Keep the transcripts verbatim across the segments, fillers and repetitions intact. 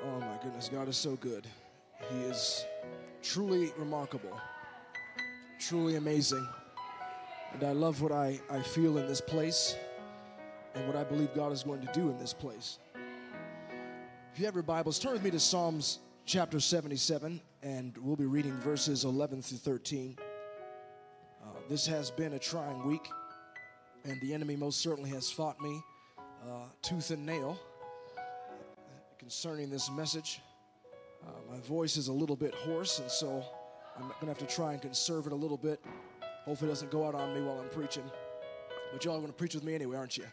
Oh my goodness, God is so good. He is truly remarkable, truly amazing. And I love what I, I feel in this place and what I believe God is going to do in this place. If you have your Bibles, turn with me to Psalms chapter seventy-seven, and we'll be reading verses eleven through thirteen. Uh, this has been a trying week, and the enemy most certainly has fought me uh, tooth and nail concerning this message. Uh, my voice is a little bit hoarse, and so I'm going to have to try and conserve it a little bit. Hopefully it doesn't go out on me while I'm preaching. But y'all are going to preach with me anyway, aren't you?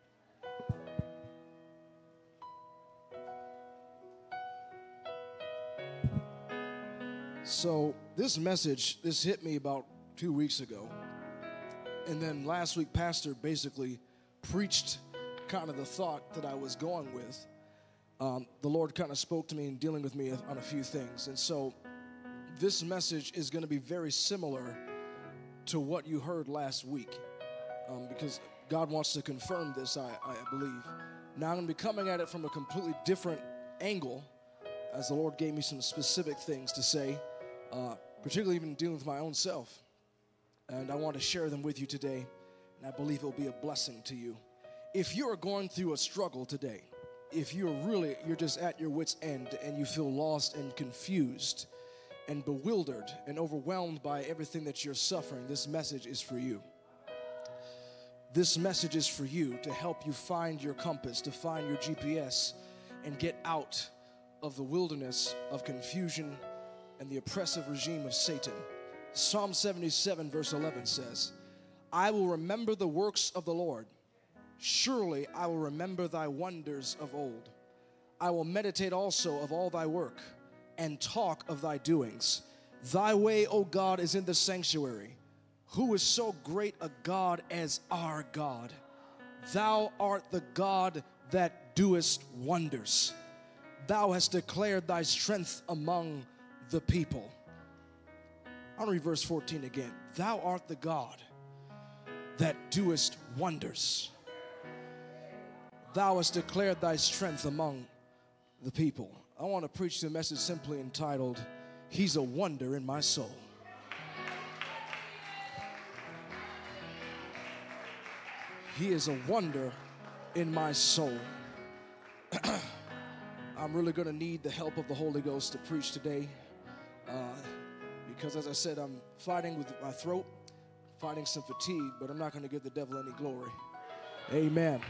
So this message, this hit me about two weeks ago. And then last week, Pastor basically preached kind of the thought that I was going with. Um, the Lord kind of spoke to me and dealing with me on a few things. And so this message is going to be very similar to what you heard last week, um, because God wants to confirm this, I, I believe. Now I'm going to be coming at it from a completely different angle, as the Lord gave me some specific things to say, uh, particularly even dealing with my own self. And I want to share them with you today, and I believe it will be a blessing to you. If you are going through a struggle today, if you're really, you're just at your wit's end and you feel lost and confused and bewildered and overwhelmed by everything that you're suffering, this message is for you. This message is for you to help you find your compass, to find your G P S, and get out of the wilderness of confusion and the oppressive regime of Satan. Psalm seventy-seven verse eleven says, I will remember the works of the Lord. Surely I will remember thy wonders of old. I will meditate also of all thy work and talk of thy doings. Thy way, O God, is in the sanctuary. Who is so great a God as our God? Thou art the God that doest wonders. Thou hast declared thy strength among the people. I'll read verse fourteen again. Thou art the God that doest wonders. Thou hast declared thy strength among the people. I want to preach the message simply entitled, He's a Wonder in My Soul. He is a wonder in my soul. I'm really going to need the help of the Holy Ghost to preach today, uh, because as I said, I'm fighting with my throat, fighting some fatigue, but I'm not going to give the devil any glory. Amen.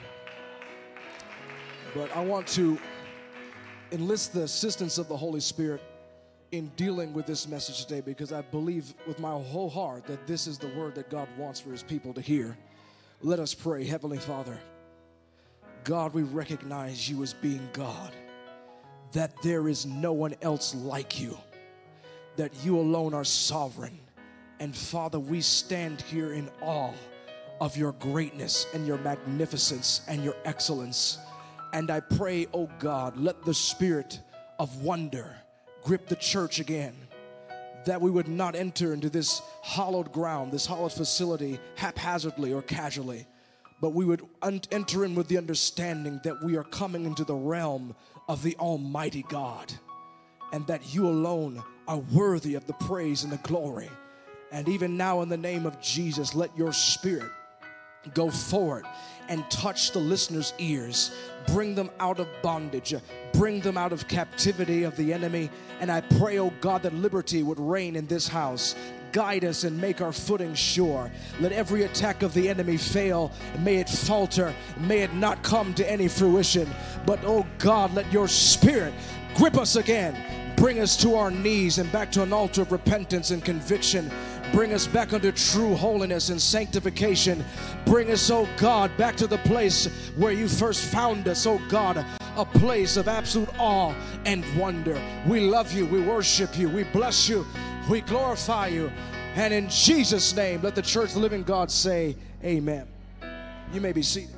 But I want to enlist the assistance of the Holy Spirit in dealing with this message today, because I believe with my whole heart that this is the word that God wants for his people to hear. Let us pray. Heavenly Father, God, we recognize you as being God, that there is no one else like you, that you alone are sovereign. And Father, we stand here in awe of your greatness and your magnificence and your excellence. And I pray, oh God, let the spirit of wonder grip the church again, that we would not enter into this hallowed ground, this hallowed facility haphazardly or casually, but we would un- enter in with the understanding that we are coming into the realm of the Almighty God, and that you alone are worthy of the praise and the glory. And even now, in the name of Jesus, let your spirit go forward and touch the listeners' ears. Bring them out of bondage. Bring them out of captivity of the enemy. And I pray, oh God, that liberty would reign in this house. Guide us and make our footing sure. Let every attack of the enemy fail. May it falter. May it not come to any fruition. But, oh God, let your spirit grip us again. Bring us to our knees and back to an altar of repentance and conviction. Bring us back unto true holiness and sanctification. Bring us, oh God, back to the place where you first found us, oh God, a place of absolute awe and wonder. We love you, we worship you, we bless you, we glorify you. And in Jesus' name, let the church of the living God say, amen. You may be seated.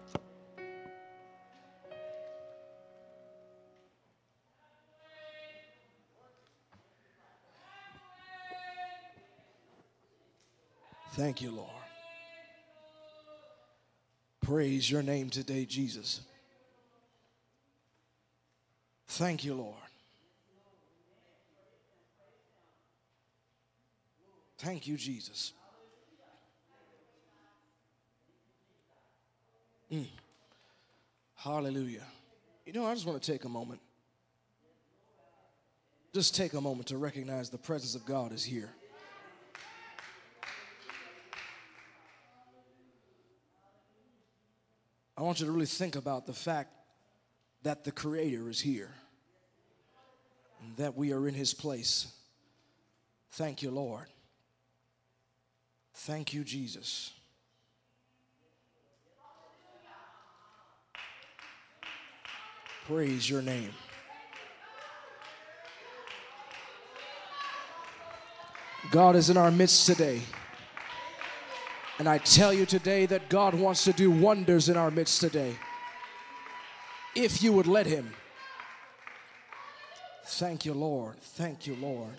Thank you, Lord. Praise your name today, Jesus. Thank you, Lord. Thank you, Jesus. Mm. Hallelujah. You know, I just want to take a moment. Just take a moment to recognize the presence of God is here. I want you to really think about the fact that the Creator is here and that we are in His place. Thank you, Lord. Thank you, Jesus. Praise your name. God is in our midst today. And I tell you today that God wants to do wonders in our midst today, if you would let Him. Thank you, Lord. Thank you, Lord.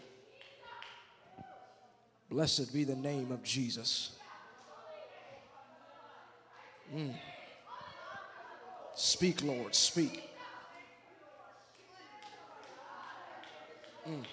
Blessed be the name of Jesus. Mm. Speak, Lord, speak. Mm.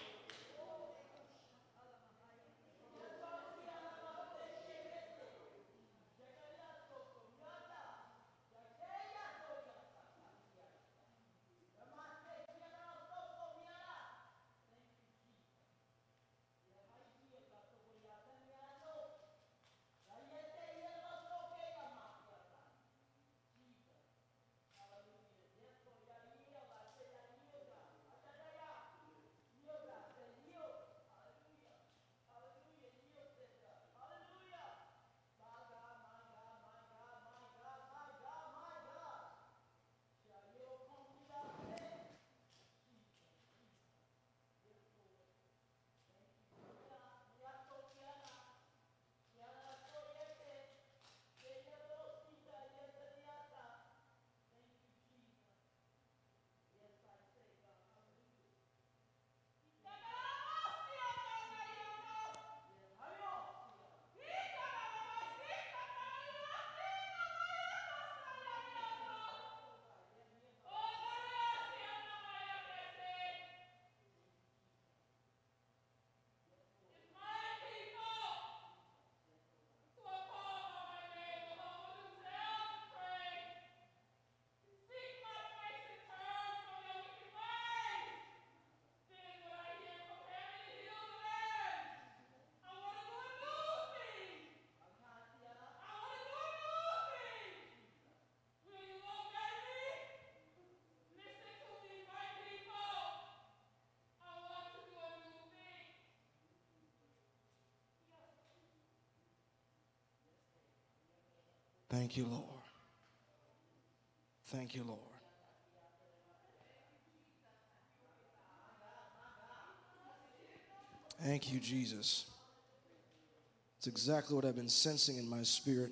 Thank you, Lord. Thank you, Lord. Thank you, Jesus. It's exactly what I've been sensing in my spirit,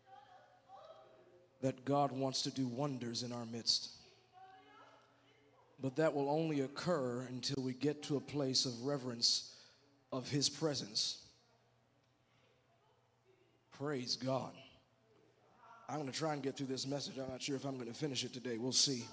that God wants to do wonders in our midst. But that will only occur until we get to a place of reverence of His presence. Praise God. I'm going to try and get through this message. I'm not sure if I'm going to finish it today. We'll see.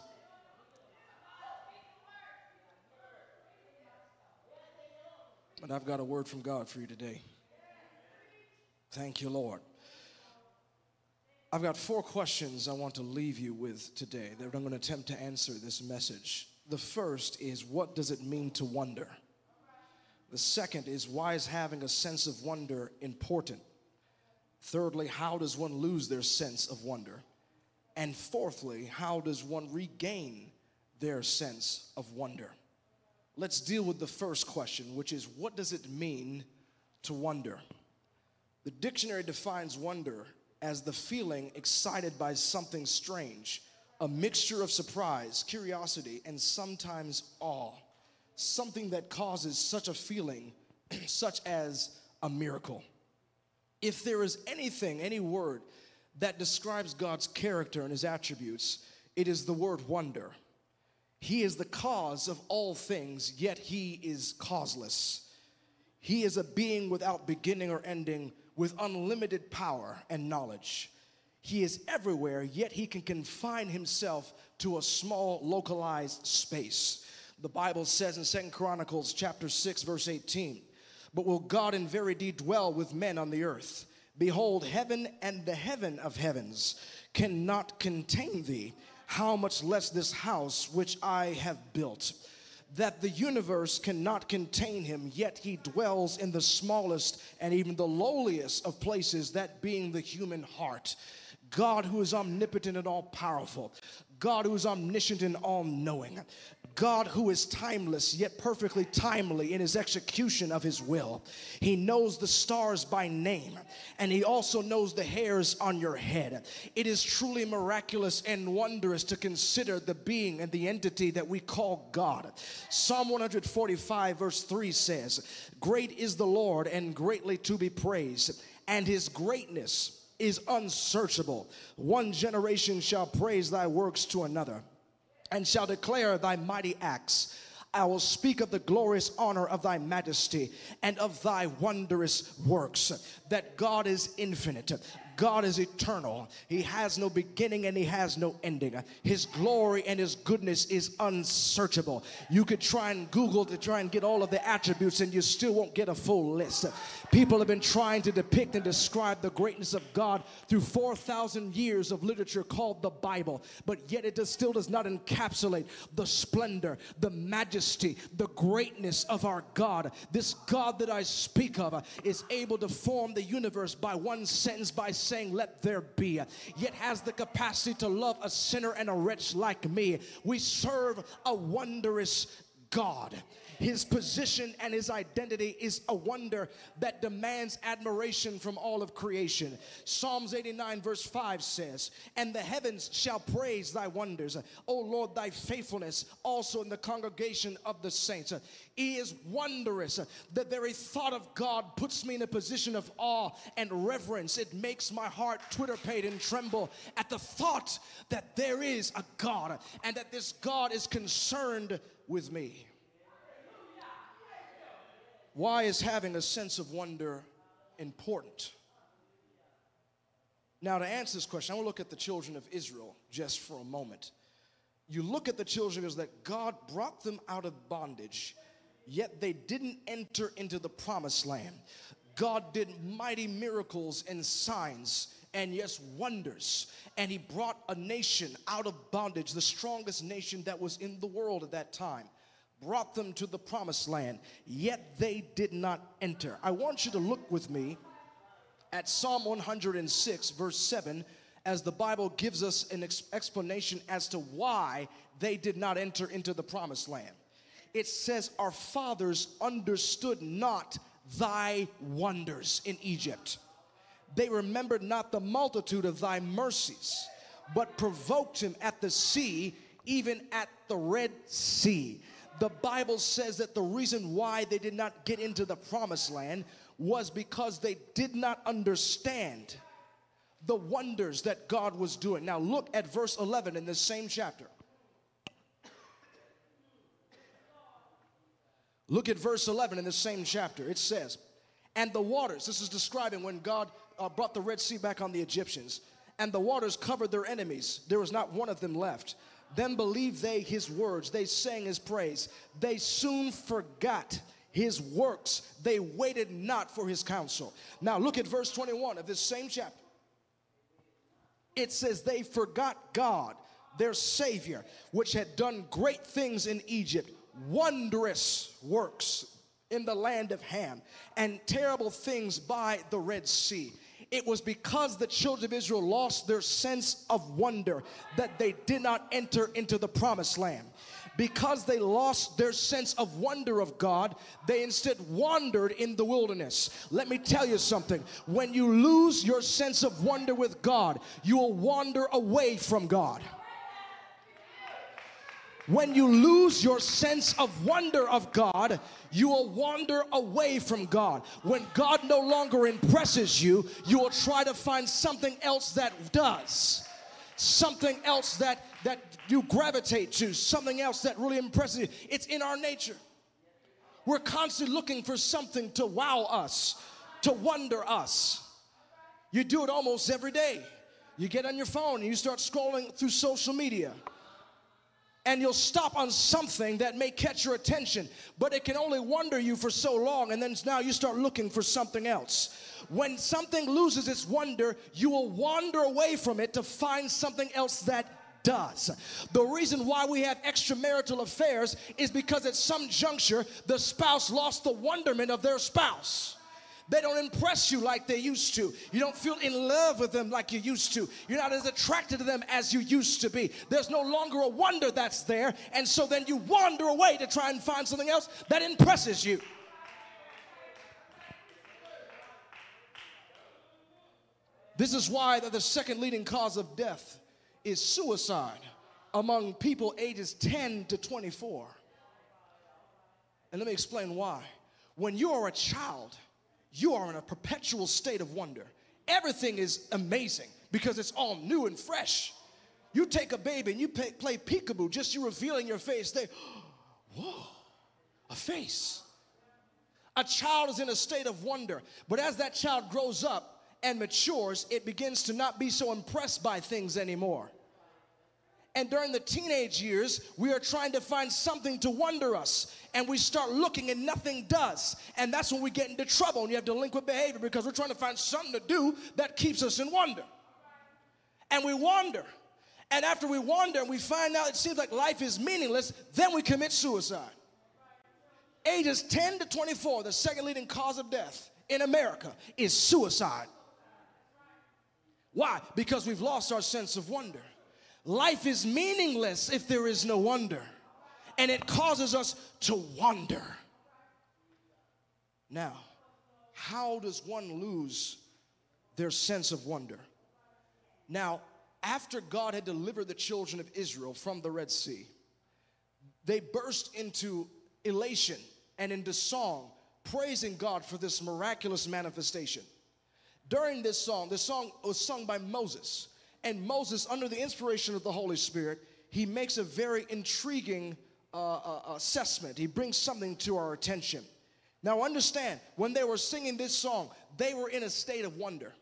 But I've got a word from God for you today. Thank you, Lord. I've got four questions I want to leave you with today that I'm going to attempt to answer this message. The first is, what does it mean to wonder? The second is, why is having a sense of wonder important? Thirdly, how does one lose their sense of wonder? And fourthly, how does one regain their sense of wonder? Let's deal with the first question, which is, what does it mean to wonder? The dictionary defines wonder as the feeling excited by something strange, a mixture of surprise, curiosity, and sometimes awe. Something that causes such a feeling, such as a miracle. If there is anything, any word that describes God's character and His attributes, it is the word wonder. He is the cause of all things, yet He is causeless. He is a being without beginning or ending, with unlimited power and knowledge. He is everywhere, yet He can confine Himself to a small, localized space. The Bible says in Second Chronicles chapter six, verse eighteen, but will God in very deed dwell with men on the earth? Behold, heaven and the heaven of heavens cannot contain thee, how much less this house which I have built. That the universe cannot contain him, yet he dwells in the smallest and even the lowliest of places, that being the human heart. God, who is omnipotent and all powerful, God who is omniscient and all knowing, God who is timeless yet perfectly timely in his execution of his will. He knows the stars by name, and he also knows the hairs on your head. It is truly miraculous and wondrous to consider the being and the entity that we call God. Psalm one forty-five verse three says, great is the Lord and greatly to be praised, and his greatness is unsearchable. One generation shall praise thy works to another, and shall declare thy mighty acts. I will speak of the glorious honor of thy majesty and of thy wondrous works. That God is infinite. God is eternal. He has no beginning and he has no ending. His glory and his goodness is unsearchable. You could try and Google to try and get all of the attributes and you still won't get a full list. People have been trying to depict and describe the greatness of God through four thousand years of literature called the Bible, but yet it does, still does not encapsulate the splendor, the majesty, the greatness of our God. This God that I speak of is able to form the universe by one sentence, by saying, let there be, yet has the capacity to love a sinner and a wretch like me. We serve a wondrous God. His position and his identity is a wonder that demands admiration from all of creation. Psalms eighty-nine verse five says, and the heavens shall praise thy wonders, O Lord, thy faithfulness also in the congregation of the saints. He is wondrous. The very thought of God puts me in a position of awe and reverence. It makes my heart twitterpate and tremble at the thought that there is a God and that this God is concerned with me. Why is having a sense of wonder important? Now, to answer this question, I want to look at the children of Israel just for a moment. You look at the children of Israel, that God brought them out of bondage, yet they didn't enter into the promised land. God did mighty miracles and signs and yes, wonders. And he brought a nation out of bondage, the strongest nation that was in the world at that time. Brought them to the promised land, yet they did not enter. I want you to look with me at Psalm one hundred six verse seven, as the Bible gives us an ex- explanation as to why they did not enter into the promised land. It says, our fathers understood not thy wonders in Egypt. They remembered not the multitude of thy mercies, but provoked him at the sea, even at the Red Sea. The Bible says that the reason why they did not get into the promised land was because they did not understand the wonders that God was doing. Now look at verse eleven in this same chapter. Look at verse eleven in the same chapter. It says, and the waters, this is describing when God uh, brought the Red Sea back on the Egyptians, and the waters covered their enemies. There was not one of them left. Then believed they his words, they sang his praise. They soon forgot his works. They waited not for his counsel. Now look at verse twenty-one of this same chapter. It says, they forgot God, their Savior, which had done great things in Egypt, wondrous works in the land of Ham, and terrible things by the Red Sea. It was because the children of Israel lost their sense of wonder that they did not enter into the promised land. Because they lost their sense of wonder of God, they instead wandered in the wilderness. Let me tell you something. When you lose your sense of wonder with God, you will wander away from God. When you lose your sense of wonder of God, you will wander away from God. When God no longer impresses you, you will try to find something else that does. Something else that, that you gravitate to. Something else that really impresses you. It's in our nature. We're constantly looking for something to wow us, to wonder us. You do it almost every day. You get on your phone and you start scrolling through social media. and you'll stop on something that may catch your attention, but it can only wonder you for so long, and then now you start looking for something else. When something loses its wonder, you will wander away from it to find something else that does. The reason why we have extramarital affairs is because at some juncture, the spouse lost the wonderment of their spouse. They don't impress you like they used to. You don't feel in love with them like you used to. You're not as attracted to them as you used to be. There's no longer a wonder that's there, and so then you wander away to try and find something else that impresses you. This is why that the second leading cause of death is suicide among people ages ten to twenty-four. And let me explain why. When you are a child, you are in a perpetual state of wonder. Everything is amazing because it's all new and fresh. You take a baby and you play, play peekaboo, just you revealing your face. They, whoa, a face. A child is in a state of wonder, but as that child grows up and matures, it begins to not be so impressed by things anymore. And during the teenage years, we are trying to find something to wonder us. And we start looking and nothing does. And that's when we get into trouble and you have delinquent behavior because we're trying to find something to do that keeps us in wonder. And we wander. And after we wander and we find out it seems like life is meaningless, then we commit suicide. Ages ten to twenty-four, the second leading cause of death in America is suicide. Why? Because we've lost our sense of wonder. Life is meaningless if there is no wonder, and it causes us to wonder. Now, how does one lose their sense of wonder? Now, after God had delivered the children of Israel from the Red Sea, they burst into elation and into song, praising God for this miraculous manifestation. During this song, this song was sung by Moses. And Moses, under the inspiration of the Holy Spirit, he makes a very intriguing uh, uh, assessment. He brings something to our attention. Now understand, when they were singing this song, they were in a state of wonder.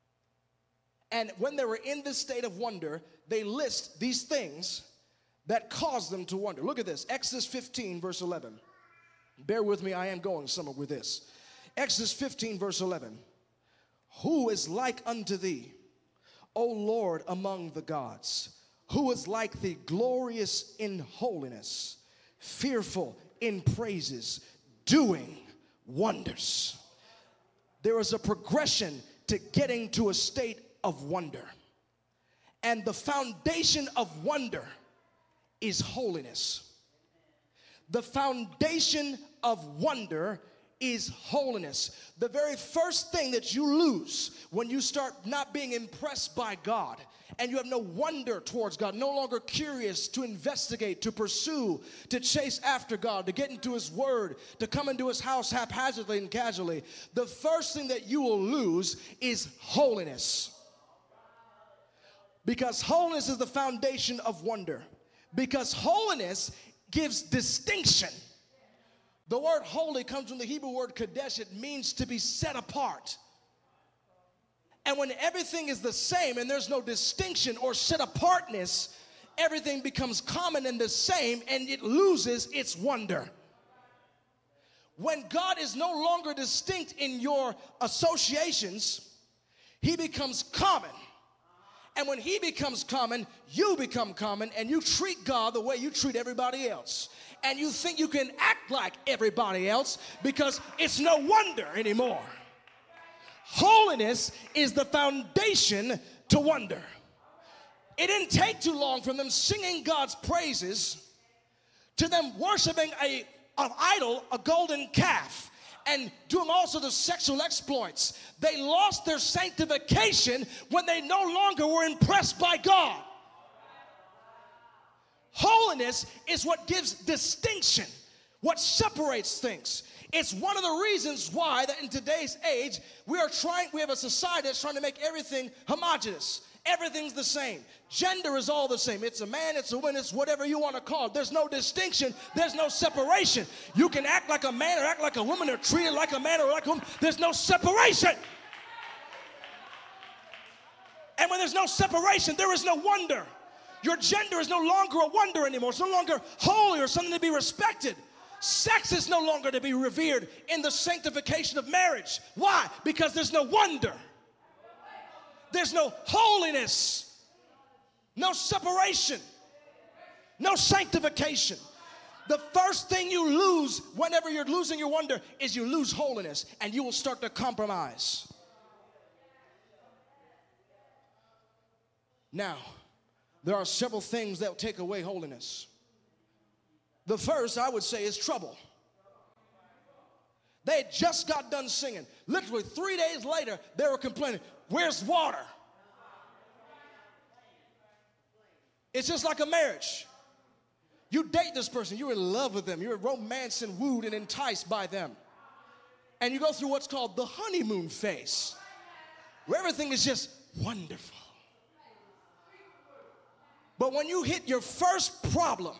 And when they were in this state of wonder, they list these things that caused them to wonder. Look at this, Exodus fifteen, verse eleven. Bear with me, I am going somewhere with this. Exodus fifteen, verse eleven. Who is like unto thee, O Lord, among the gods? Who is like thee, glorious in holiness, fearful in praises, doing wonders? There is a progression to getting to a state of wonder. And the foundation of wonder is holiness. The foundation of wonder is holiness. The very first thing that you lose when you start not being impressed by God and you have no wonder towards God, no longer curious to investigate, to pursue, to chase after God, to get into His Word, to come into His house haphazardly and casually, the first thing that you will lose is holiness. Because holiness is the foundation of wonder. Because holiness gives distinction. The word holy comes from the Hebrew word kadesh. It means to be set apart. And when everything is the same and there's no distinction or set apartness, everything becomes common and the same, and it loses its wonder. When God is no longer distinct in your associations, He becomes common. And when He becomes common, you become common, and you treat God the way you treat everybody else. And you think you can act like everybody else because it's no wonder anymore. Holiness is the foundation to wonder. It didn't take too long from them singing God's praises to them worshiping a, an idol, a golden calf, and doing all sorts of sexual exploits. They lost their sanctification when they no longer were impressed by God. Holiness is what gives distinction, what separates things. It's one of the reasons why that in today's age we are trying, we have a society that's trying to make everything homogeneous. Everything's the same. Gender is all the same. It's a man, it's a woman, it's whatever you want to call it. There's no distinction. There's no separation. You can act like a man or act like a woman or treat it like a man or like a woman. There's no separation. And when there's no separation, there is no wonder. Your gender is no longer a wonder anymore. It's no longer holy or something to be respected. Sex is no longer to be revered in the sanctification of marriage. Why? Because there's no wonder. There's no holiness, no separation, no sanctification. The first thing you lose whenever you're losing your wonder is you lose holiness, and you will start to compromise. Now, there are several things that will take away holiness. The first, I would say, is trouble. They had just got done singing. Literally three days later, they were complaining, where's water? It's just like a marriage. You date this person, you're in love with them, you're romanced and wooed and enticed by them. And you go through what's called the honeymoon phase, where everything is just wonderful. But when you hit your first problem,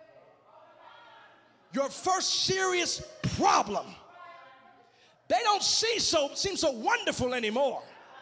your first serious problem, they don't see so, seem so wonderful anymore.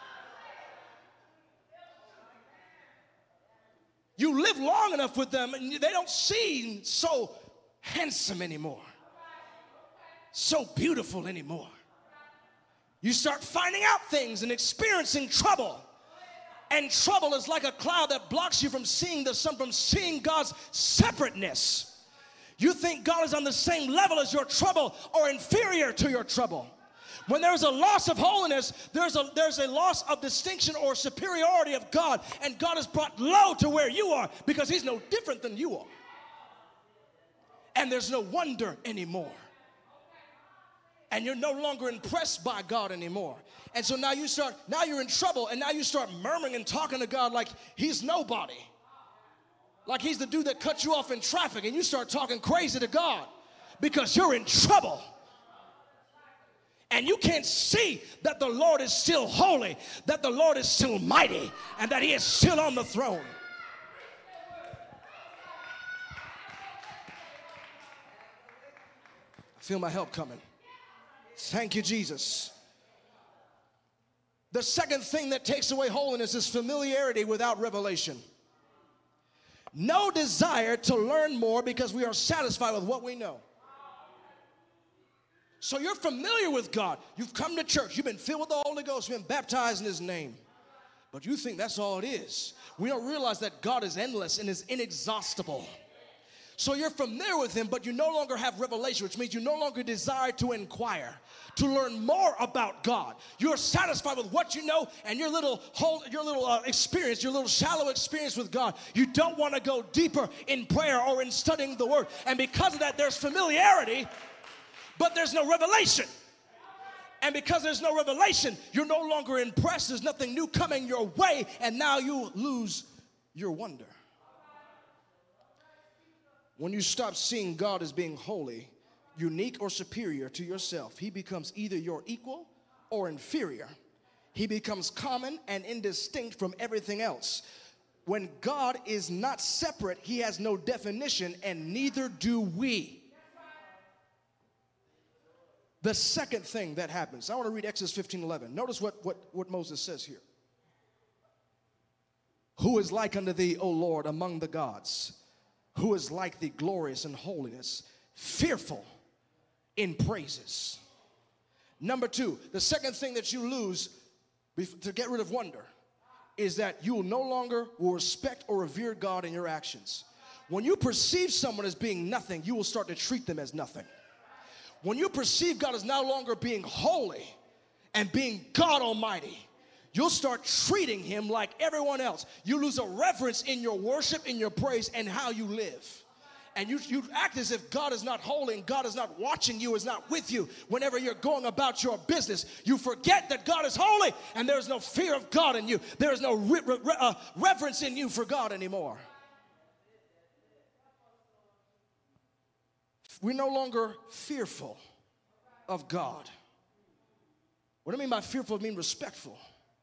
You live long enough with them and they don't seem so handsome anymore, so beautiful anymore. You start finding out things and experiencing trouble. And trouble is like a cloud that blocks you from seeing the sun, from seeing God's separateness. You think God is on the same level as your trouble or inferior to your trouble. When there's a loss of holiness, there's a, there's a loss of distinction or superiority of God, and God is brought low to where you are because he's no different than you are. And there's no wonder anymore. And you're no longer impressed by God anymore. And so now you start, now you're in trouble, and now you start murmuring and talking to God like he's nobody. Like he's the dude that cut you off in traffic, and you start talking crazy to God because you're in trouble. And you can't see that the Lord is still holy, that the Lord is still mighty, and that he is still on the throne. I feel my help coming. Thank you, Jesus. The second thing that takes away holiness is familiarity without revelation. No desire to learn more because we are satisfied with what we know. So you're familiar with God. You've come to church. You've been filled with the Holy Ghost. You've been baptized in his name. But you think that's all it is. We don't realize that God is endless and is inexhaustible. So you're familiar with him, but you no longer have revelation, which means you no longer desire to inquire, to learn more about God. You're satisfied with what you know and your little whole, your little uh, experience, your little shallow experience with God. You don't want to go deeper in prayer or in studying the word. And because of that, there's familiarity, but there's no revelation. And because there's no revelation, you're no longer impressed. There's nothing new coming your way, and now you lose your wonder. When you stop seeing God as being holy, unique, or superior to yourself, he becomes either your equal or inferior. He becomes common and indistinct from everything else. When God is not separate, he has no definition, and neither do we. The second thing that happens, I want to read Exodus fifteen eleven. Notice what, what, what Moses says here. Who is like unto thee, O Lord, among the gods? Who is like thee, glorious in holiness, fearful in praises? Number two, the second thing that you lose to get rid of wonder is that you will no longer will respect or revere God in your actions. When you perceive someone as being nothing, you will start to treat them as nothing. When you perceive God as no longer being holy and being God Almighty, you'll start treating him like everyone else. You lose a reverence in your worship, in your praise, and how you live. And you, you act as if God is not holy and God is not watching you, is not with you whenever you're going about your business. You forget that God is holy and there's no fear of God in you. There is no re re uh, reverence in you for God anymore. We're no longer fearful of God. What do I mean by fearful? I mean respectful.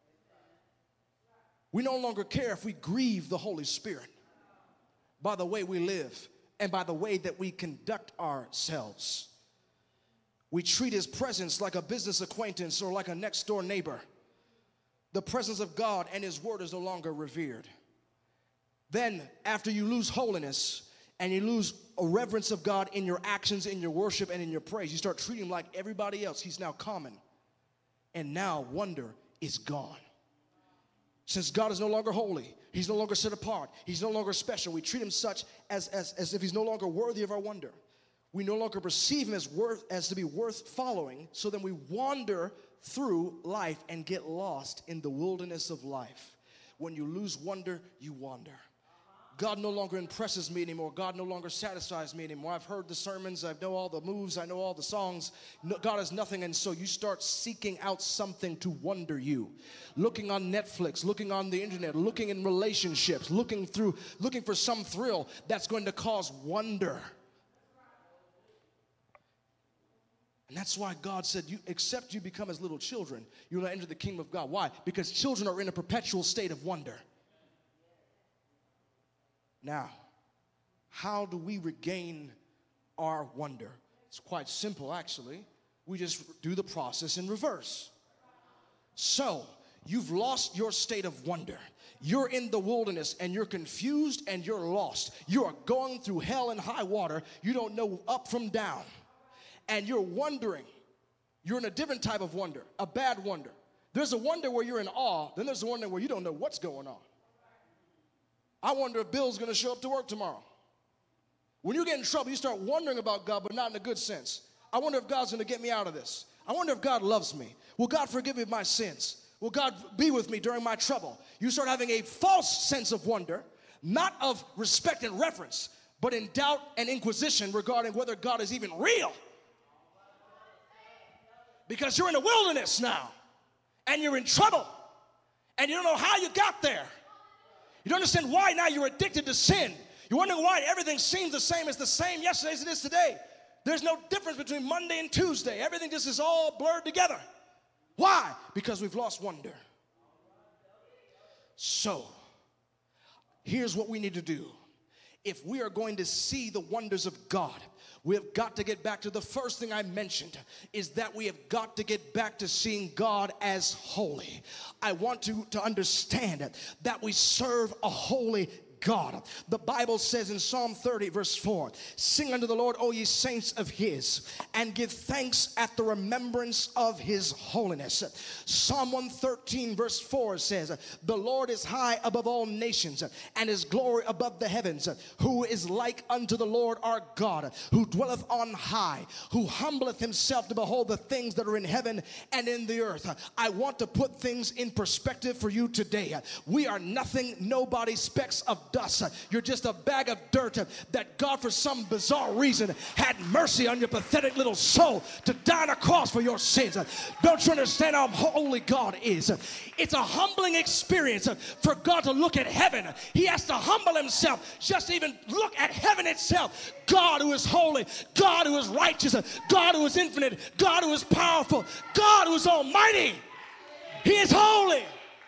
We no longer care if we grieve the Holy Spirit by the way we live and by the way that we conduct ourselves. We treat his presence like a business acquaintance or like a next door neighbor. The presence of God and his word is no longer revered. Then, after you lose holiness and you lose a reverence of God in your actions, in your worship, and in your praise, you start treating him like everybody else. He's now common. And now wonder is gone. Since God is no longer holy, he's no longer set apart, he's no longer special, we treat him such as, as, as if he's no longer worthy of our wonder. We no longer perceive him as worth as to be worth following, so then we wander through life and get lost in the wilderness of life. When you lose wonder, you wander. God no longer impresses me anymore. God no longer satisfies me anymore. I've heard the sermons. I know all the moves. I know all the songs. No, God is nothing. And so you start seeking out something to wonder you. Looking on Netflix, looking on the internet, looking in relationships, looking through, looking for some thrill that's going to cause wonder. And that's why God said, you, except you become as little children, you will not enter the kingdom of God. Why? Because children are in a perpetual state of wonder. Now, how do we regain our wonder? It's quite simple, actually. We just do the process in reverse. So, you've lost your state of wonder. You're in the wilderness and you're confused and you're lost. You are going through hell and high water. You don't know up from down. And you're wondering. You're in a different type of wonder, a bad wonder. There's a wonder where you're in awe. Then there's a wonder where you don't know what's going on. I wonder if Bill's going to show up to work tomorrow. When you get in trouble, you start wondering about God, but not in a good sense. I wonder if God's going to get me out of this. I wonder if God loves me. Will God forgive me of my sins? Will God be with me during my trouble? You start having a false sense of wonder, not of respect and reverence, but in doubt and inquisition regarding whether God is even real. Because you're in the wilderness now, and you're in trouble, and you don't know how you got there. You don't understand why now you're addicted to sin. You're wondering why everything seems the same as the same yesterday as it is today. There's no difference between Monday and Tuesday. Everything just is all blurred together. Why? Because we've lost wonder. So, here's what we need to do. If we are going to see the wonders of God, we have got to get back to the first thing I mentioned, is that we have got to get back to seeing God as holy. I want you to understand that we serve a holy God. The Bible says in Psalm thirty verse four, sing unto the Lord, O ye saints of his, and give thanks at the remembrance of his holiness. Psalm one thirteen verse four says, the Lord is high above all nations, and his glory above the heavens. Who is like unto the Lord our God, who dwelleth on high, who humbleth himself to behold the things that are in heaven and in the earth. I want to put things in perspective for you today. We are nothing, nobody, specks of dust. You're just a bag of dirt that God, for some bizarre reason, had mercy on your pathetic little soul to die on a cross for your sins. Don't you understand how holy God is? It's a humbling experience for God to look at heaven. He has to humble himself just to even look at heaven itself. God who is holy, God who is righteous, God who is infinite, God who is powerful, God who is almighty. He is holy.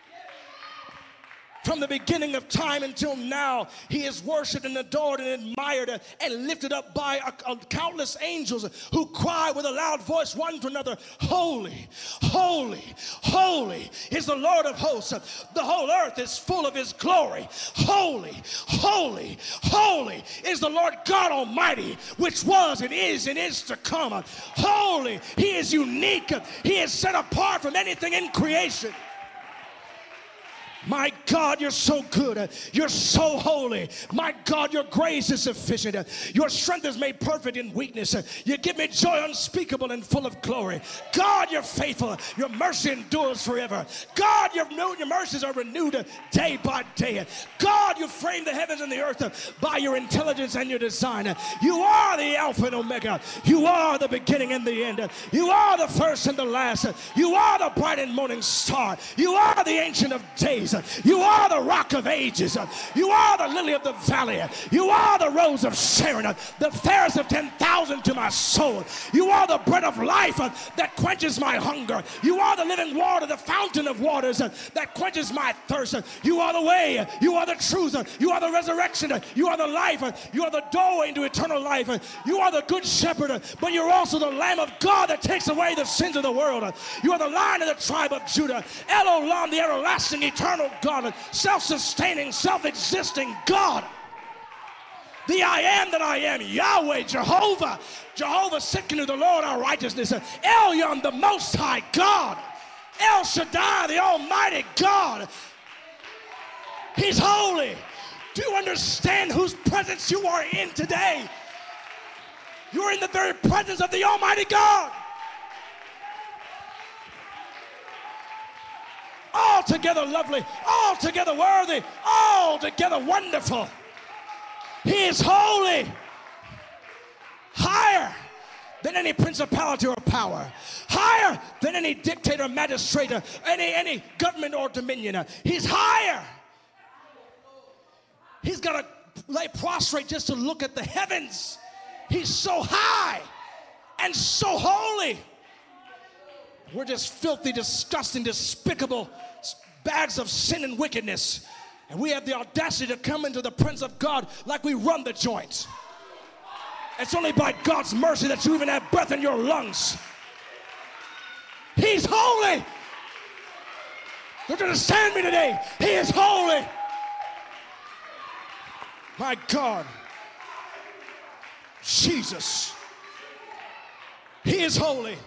From the beginning of time until now, he is worshiped and adored and admired and lifted up by a, a countless angels who cry with a loud voice one to another, holy, holy, holy is the Lord of hosts. The whole earth is full of his glory. Holy, holy, holy is the Lord God Almighty, which was and is and is to come. Holy, he is unique. He is set apart from anything in creation. My God, you're so good. You're so holy. My God, your grace is sufficient. Your strength is made perfect in weakness. You give me joy unspeakable and full of glory. God, you're faithful. Your mercy endures forever. God, your, your mercies are renewed day by day. God, you framed the heavens and the earth by your intelligence and your design. You are the Alpha and Omega. You are the beginning and the end. You are the first and the last. You are the bright and morning star. You are the Ancient of Days. You are the Rock of Ages. You are the lily of the valley. You are the rose of Sharon, the fairest of ten thousand to my soul. You are the bread of life that quenches my hunger. You are the living water, the fountain of waters that quenches my thirst. You are the way. You are the truth. You are the resurrection. You are the life. You are the doorway into eternal life. You are the good shepherd, but you're also the Lamb of God that takes away the sins of the world. You are the Lion of the tribe of Judah. El Olam, the everlasting, eternal eternal God, self-sustaining, self-existing God. The I am that I am, Yahweh, Jehovah, Jehovah Sitkanu, the Lord our righteousness, Elyon, the Most High God, El Shaddai, the Almighty God. He's holy. Do you understand whose presence you are in today? You're in the very presence of the Almighty God. Altogether lovely, altogether worthy, altogether wonderful. He is holy, higher than any principality or power, higher than any dictator, magistrate, any, any government or dominion. He's higher. He's got to lay prostrate just to look at the heavens. He's so high and so holy. We're just filthy, disgusting, despicable bags of sin and wickedness. And we have the audacity to come into the presence of God like we run the joint. It's only by God's mercy that you even have breath in your lungs. He's holy. Don't you understand me today? He is holy. My God. Jesus. He is holy.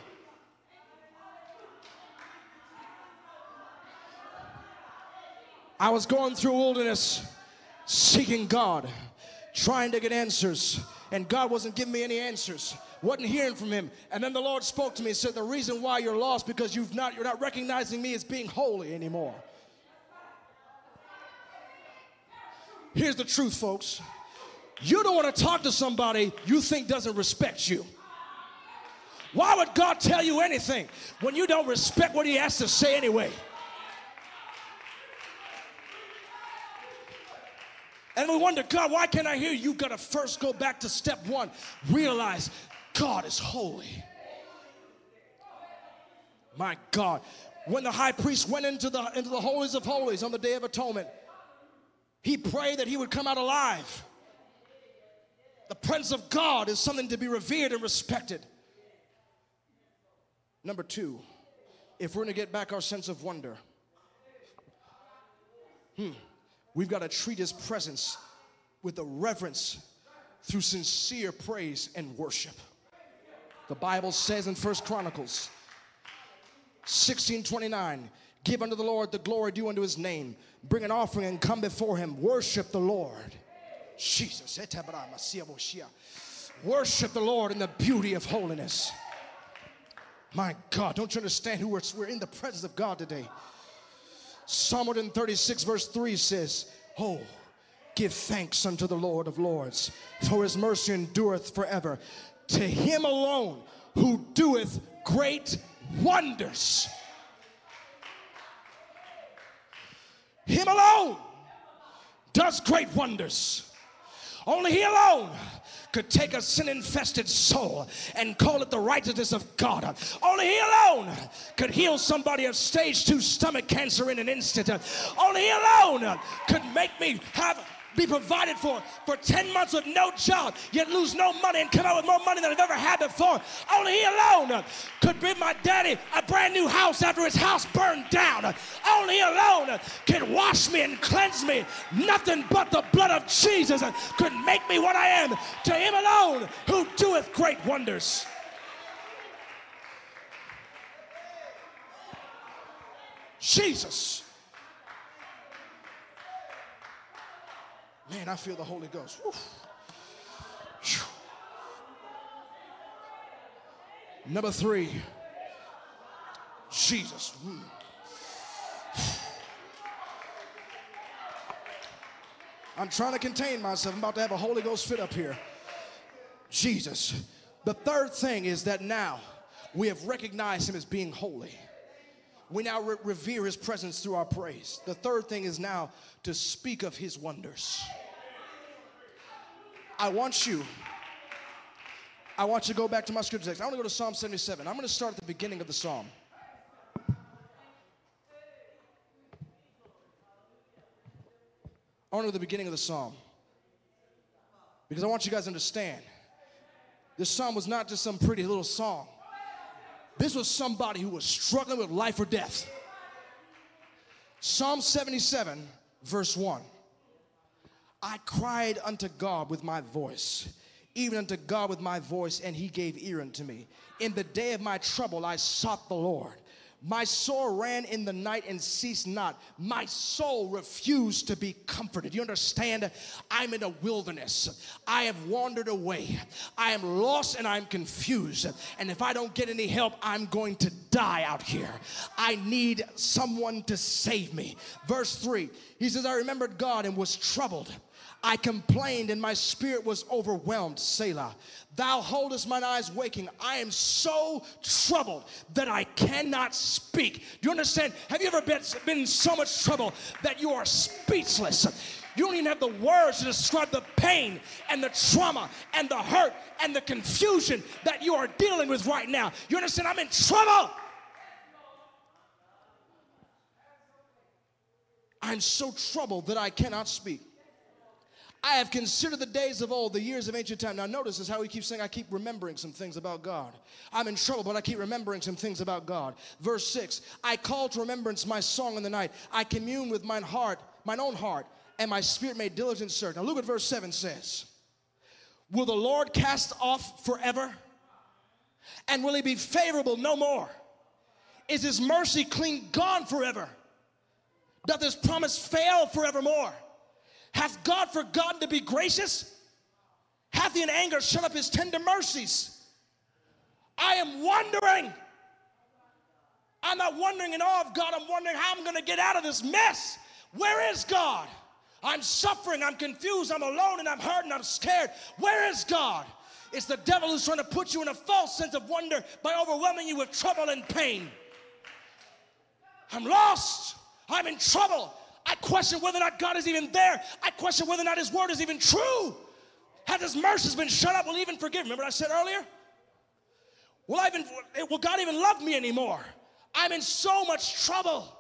I was going through wilderness seeking God, trying to get answers, and God wasn't giving me any answers. Wasn't hearing from him. And then the Lord spoke to me and said, the reason why you're lost because you've not, you're not recognizing me as being holy anymore. Here's the truth, folks. You don't want to talk to somebody you think doesn't respect you. Why would God tell you anything when you don't respect what he has to say anyway? And we wonder, God, why can't I hear you? You've got to first go back to step one. Realize God is holy. My God. When the high priest went into the, into the holies of holies on the Day of Atonement, he prayed that he would come out alive. The presence of God is something to be revered and respected. Number two, if we're going to get back our sense of wonder, hmm, we've got to treat his presence with a reverence through sincere praise and worship. The Bible says in First Chronicles sixteen twenty-nine, give unto the Lord the glory due unto his name. Bring an offering and come before him. Worship the Lord. Jesus. Worship the Lord in the beauty of holiness. My God, don't you understand who we're, we're in the presence of God today? Psalm one thirty-six verse three says, oh, give thanks unto the Lord of Lords, for his mercy endureth forever. To him alone who doeth great wonders. Him alone does great wonders. Only he alone could take a sin-infested soul and call it the righteousness of God. Only he alone could heal somebody of stage two stomach cancer in an instant. Only he alone could make me have be provided for for ten months with no job, yet lose no money and come out with more money than I've ever had before. Only he alone could bring my daddy a brand new house after his house burned down. Only he alone can wash me and cleanse me. Nothing but the blood of Jesus could make me what I am. To him alone who doeth great wonders. Jesus. Man, I feel the Holy Ghost. Number three, Jesus. Mm. I'm trying to contain myself. I'm about to have a Holy Ghost fit up here. Jesus. The third thing is that now we have recognized him as being holy. We now re- revere his presence through our praise. The third thing is now to speak of his wonders. I want you, I want you to go back to my scripture text. I want to go to Psalm seventy-seven. I'm going to start at the beginning of the psalm. I want to go to the beginning of the psalm, because I want you guys to understand, this psalm was not just some pretty little song. This was somebody who was struggling with life or death. Psalm seventy-seven, verse one. I cried unto God with my voice, even unto God with my voice, and he gave ear unto me. In the day of my trouble I sought the Lord. My soul ran in the night and ceased not. My soul refused to be comforted. You understand? I'm in a wilderness. I have wandered away. I am lost and I'm confused. And if I don't get any help, I'm going to die out here. I need someone to save me. Verse three, he says, I remembered God and was troubled. I complained and my spirit was overwhelmed. Selah. Thou holdest mine eyes waking. I am so troubled that I cannot speak. Do you understand? Have you ever been, been in so much trouble that you are speechless? You don't even have the words to describe the pain and the trauma and the hurt and the confusion that you are dealing with right now. You understand? I'm in trouble. I'm so troubled that I cannot speak. I have considered the days of old, the years of ancient time. Now notice this, how he keeps saying, I keep remembering some things about God. I'm in trouble, but I keep remembering some things about God. Verse six, I call to remembrance my song in the night. I commune with mine heart, mine own heart, and my spirit made diligent search. Now look what verse seven says. Will the Lord cast off forever? And will he be favorable no more? Is his mercy clean gone forever? Doth his promise fail forevermore? Hath God forgotten to be gracious? Hath he in anger shut up his tender mercies? I am wondering. I'm not wondering in awe of God. I'm wondering how I'm going to get out of this mess. Where is God? I'm suffering. I'm confused. I'm alone and I'm hurt and I'm scared. Where is God? It's the devil who's trying to put you in a false sense of wonder by overwhelming you with trouble and pain. I'm lost. I'm in trouble. I question whether or not God is even there. I question whether or not his word is even true. Has his mercies been shut up? Will he even forgive? Remember what I said earlier? Will, I even, will God even love me anymore? I'm in so much trouble.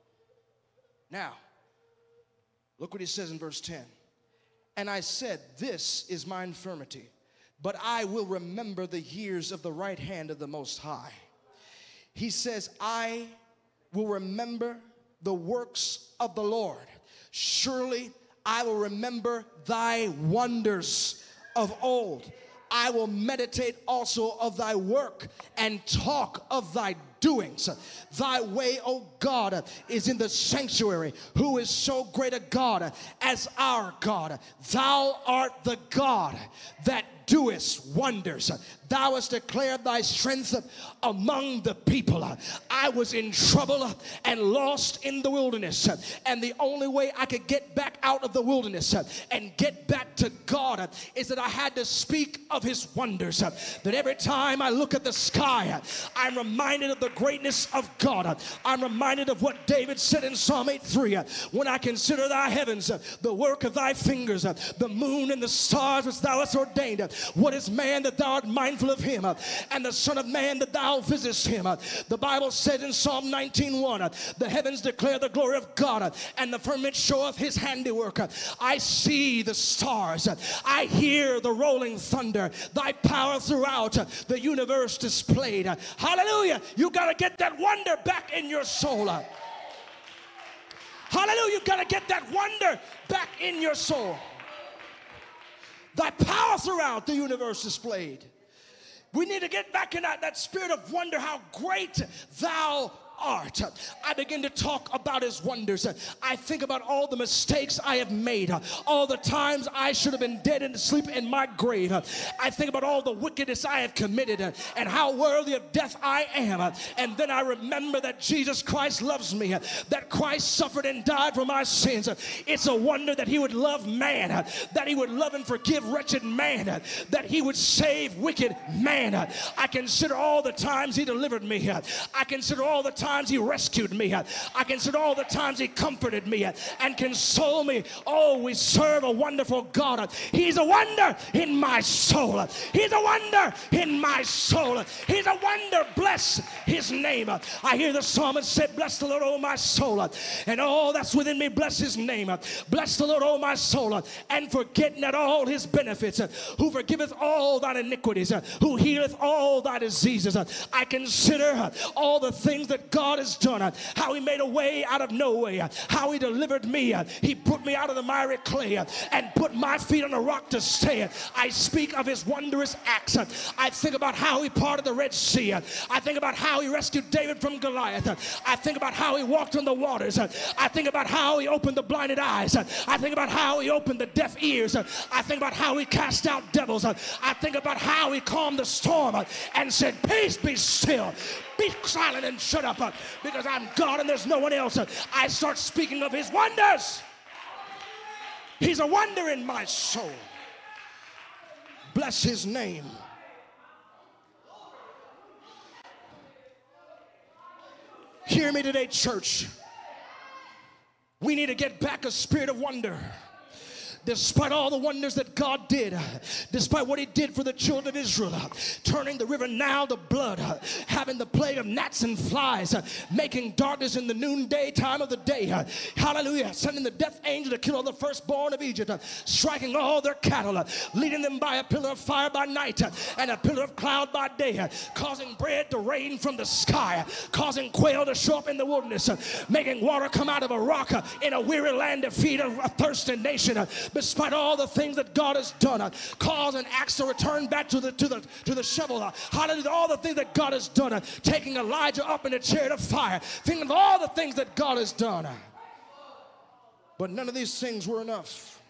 Now, look what he says in verse ten. And I said, this is my infirmity, but I will remember the years of the right hand of the Most High. He says, I will remember the works of the Lord. Surely I will remember thy wonders of old. I will meditate also of thy work and talk of thy doings. Thy way, O God, is in the sanctuary. Who is so great a God as our God? Thou art the God that doest wonders. Thou hast declared thy strength among the people. I was in trouble and lost in the wilderness, and the only way I could get back out of the wilderness and get back to God is that I had to speak of his wonders. That every time I look at the sky, I'm reminded of the greatness of God. I'm reminded of what David said in Psalm eight three. When I consider thy heavens, the work of thy fingers, the moon and the stars which thou hast ordained, what is man that thou art mindful of him, and the son of man that thou visitest him? The Bible said in Psalm nineteen one, the heavens declare the glory of God, and the firmament showeth his handiwork. I see the stars, I hear the rolling thunder, thy power throughout the universe displayed. Hallelujah. You got to get that wonder back in your soul. Hallelujah. You got to get that wonder back in your soul. Thy power throughout the universe displayed. We need to get back in that, that spirit of wonder, how great thou art. I begin to talk about his wonders. I think about all the mistakes I have made, all the times I should have been dead and asleep in my grave. I think about all the wickedness I have committed and how worthy of death I am. And then I remember that Jesus Christ loves me, that Christ suffered and died for my sins. It's a wonder that he would love man, that he would love and forgive wretched man, that he would save wicked man. I consider all the times he delivered me. I consider all the times he rescued me. I consider all the times he comforted me and consoled me. Oh, we serve a wonderful God. He's a wonder in my soul. He's a wonder in my soul. He's a wonder. Bless his name. I hear the psalmist say, bless the Lord, oh my soul, and all that's within me, bless his name. Bless the Lord, oh my soul, and forgetting not all his benefits, who forgiveth all thine iniquities, who healeth all thy diseases. I consider all the things that God God has done, how he made a way out of no way, how he delivered me. He put me out of the miry clay and put my feet on a rock to stay. I speak of his wondrous acts. I think about how he parted the Red Sea. I think about how he rescued David from Goliath. I think about how he walked on the waters. I think about how he opened the blinded eyes. I think about how he opened the deaf ears. I think about how he cast out devils. I think about how he calmed the storm and said, peace, be still. Be silent and shut up, because I'm God and there's no one else. I start speaking of his wonders. He's a wonder in my soul. Bless his name. Hear me today, church. We need to get back a spirit of wonder. Despite all the wonders that God did, despite what he did for the children of Israel, turning the river Nile to blood, having the plague of gnats and flies, making darkness in the noonday time of the day, hallelujah, sending the death angel to kill all the firstborn of Egypt, striking all their cattle, leading them by a pillar of fire by night and a pillar of cloud by day, causing bread to rain from the sky, causing quail to show up in the wilderness, making water come out of a rock in a weary land to feed a, a thirsty nation. Despite all the things that God has done, uh, cause an axe to return back to the to the to the shovel. Uh, hallelujah! All the things that God has done, uh, taking Elijah up in a chariot of fire, thinking of all the things that God has done. Uh, but none of these things were enough.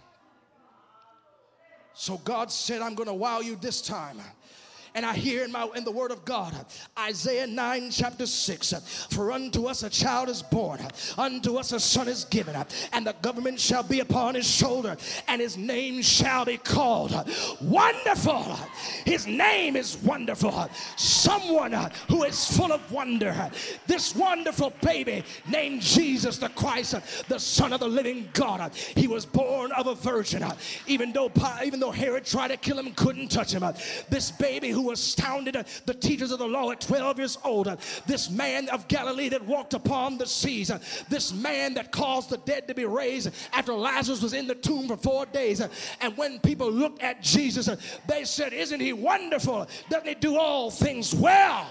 So God said, "I'm going to wow you this time." And I hear in, my, in the word of God, Isaiah nine chapter six, for unto us a child is born, unto us a son is given, and the government shall be upon his shoulder, and his name shall be called Wonderful. His name is Wonderful. Someone who is full of wonder. This wonderful baby named Jesus the Christ, the Son of the living God. He was born of a virgin. Even though, even though Herod tried to kill him, couldn't touch him. This baby who who astounded uh, the teachers of the law at twelve years old. Uh, this man of Galilee that walked upon the seas. Uh, this man that caused the dead to be raised after Lazarus was in the tomb for four days. Uh, and when people looked at Jesus, uh, they said, isn't he wonderful? Doesn't he do all things well?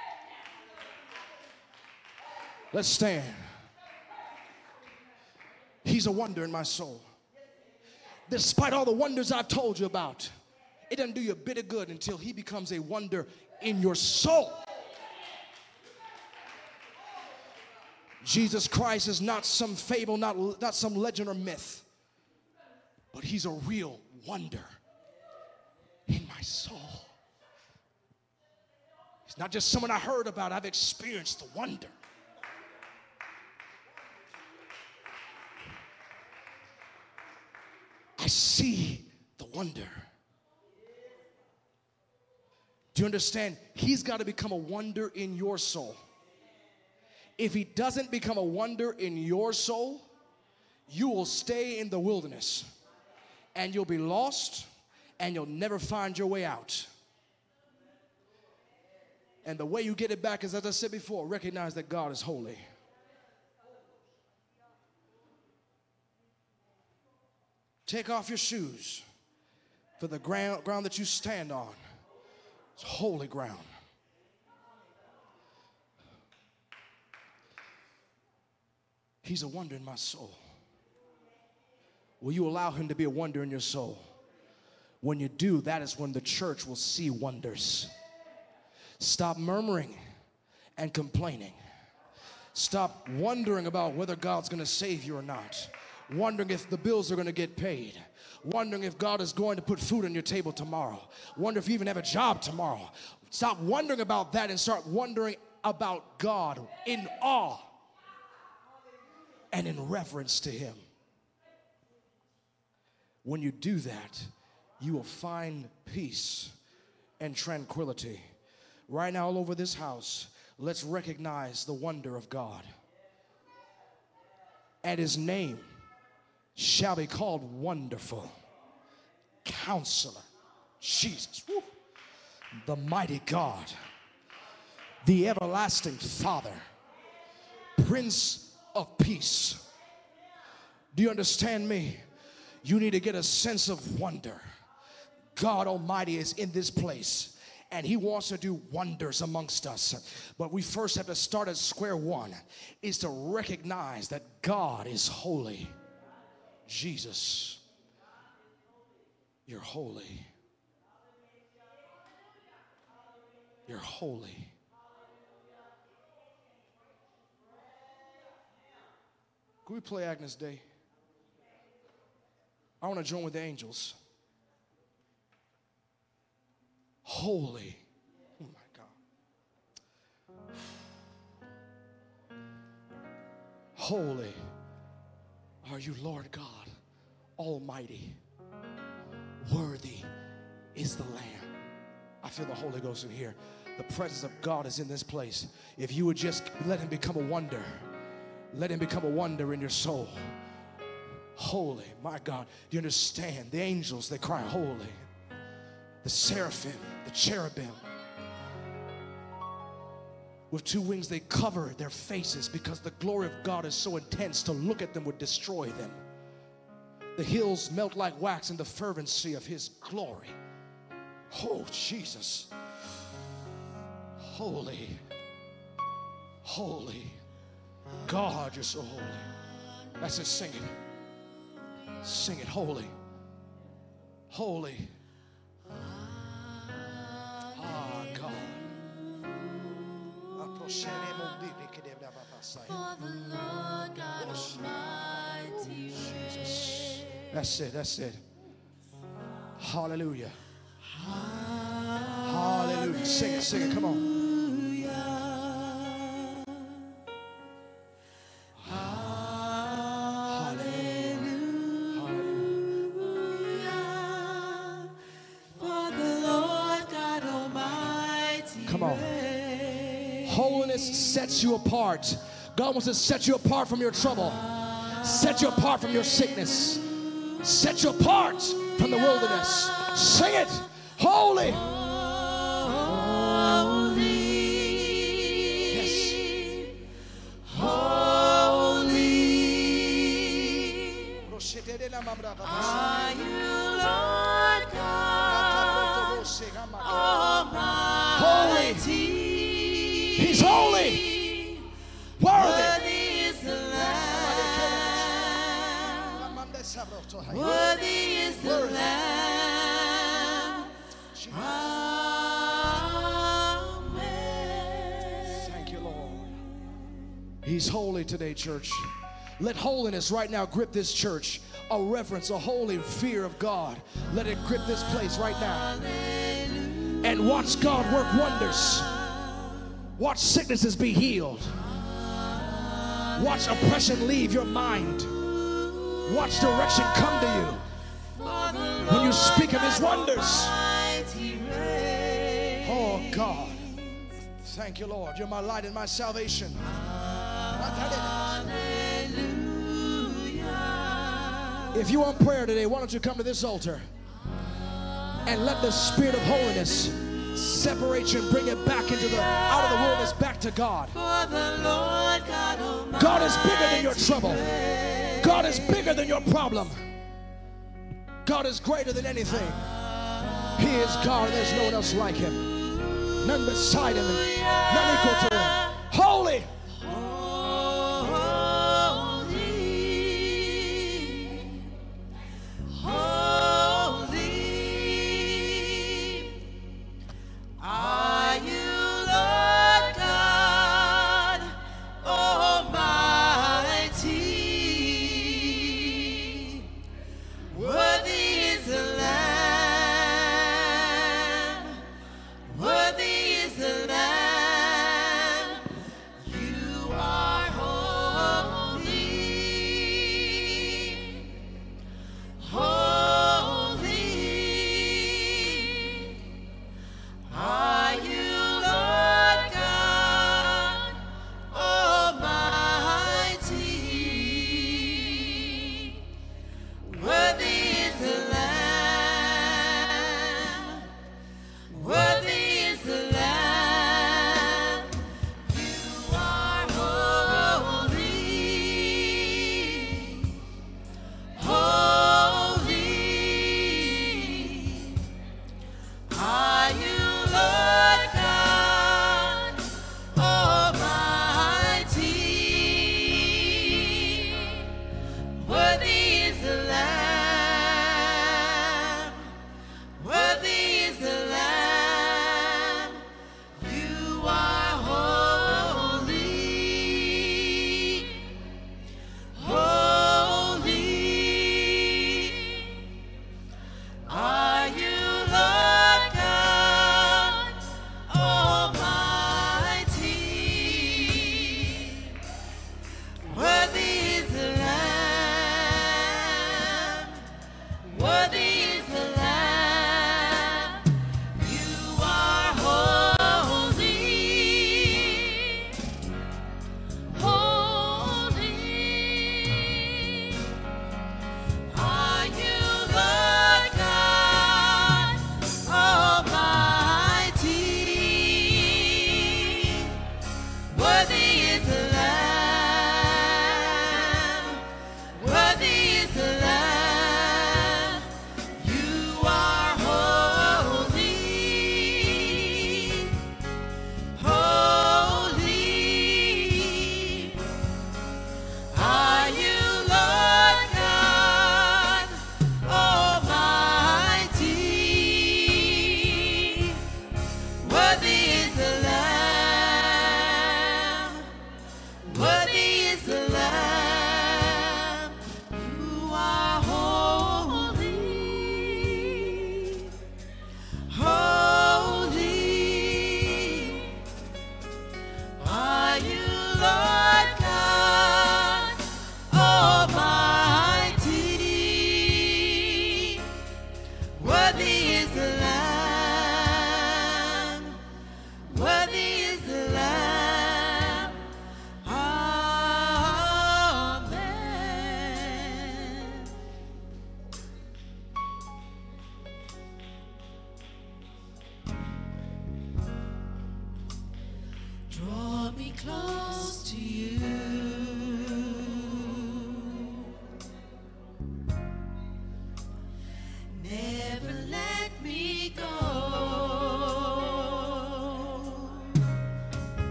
Let's stand. He's a wonder in my soul. Despite all the wonders I've told you about, it doesn't do you a bit of good until he becomes a wonder in your soul. Jesus Christ is not some fable, not, not some legend or myth, but he's a real wonder in my soul. He's not just someone I heard about. I've experienced the wonder. I see the wonder. Do you understand? He's got to become a wonder in your soul. If he doesn't become a wonder in your soul, you will stay in the wilderness and you'll be lost and you'll never find your way out. And the way you get it back is, as I said before, recognize that God is holy. Take off your shoes, for the ground, ground that you stand on is holy ground. He's a wonder in my soul. Will you allow him to be a wonder in your soul? When you do, that is when the church will see wonders. Stop murmuring and complaining. Stop wondering about whether God's going to save you or not. Wondering if the bills are going to get paid. Wondering if God is going to put food on your table tomorrow. Wonder if you even have a job tomorrow. Stop wondering about that and start wondering about God in awe and in reverence to him. When you do that, you will find peace and tranquility. Right now, all over this house, let's recognize the wonder of God. And his name shall be called Wonderful, Counselor, Jesus, woo, the mighty God, the everlasting Father, Prince of Peace. Do you understand me? You need to get a sense of wonder. God Almighty is in this place, and he wants to do wonders amongst us. But we first have to start at square one, is to recognize that God is holy. Jesus, you're holy. You're holy. Can we play Agnes Day? I want to join with the angels. Holy. Oh my God. Holy are you, Lord God Almighty. Worthy is the Lamb. I feel the Holy Ghost in here. The presence of God is in this place. If you would just let him become a wonder. Let him become a wonder in your soul. Holy, my God. Do you understand? The angels, they cry holy. The seraphim, the cherubim, with two wings they cover their faces because the glory of God is so intense, to look at them would destroy them. The hills melt like wax in the fervency of his glory. Oh, Jesus. Holy, holy. God, you're so holy. That's it, sing it. Sing it, holy, holy. Ah, God. For the Lord God Almighty. Jesus. That's it, that's it. Hallelujah. Hallelujah. Sing it, sing it, come on. Come on. Holiness sets you apart. God wants to set you apart from your trouble. Set you apart from your sickness. Set you apart from the wilderness. Sing it. Holy. Holy. Yes. Holy. Are you, Lord God Almighty? Holy. He's holy. Worthy. Worthy is the Lamb. Worthy is the Worthy. Lamb. Amen. Thank you, Lord. He's holy today, church. Let holiness right now grip this church. A reverence, a holy fear of God. Let it grip this place right now. And watch God work wonders. Watch sicknesses be healed. Watch oppression leave your mind. Watch direction come to you when you speak of his wonders. Oh God. Thank you, Lord. You're my light and my salvation. If you want prayer today, why don't you come to this altar and let the spirit of holiness separate you and bring it back into the out of the wilderness back to God. God is bigger than your trouble. God is bigger than your problem. God is greater than anything. He is God, and there's no one else like him. None beside him, and none equal to him. Holy.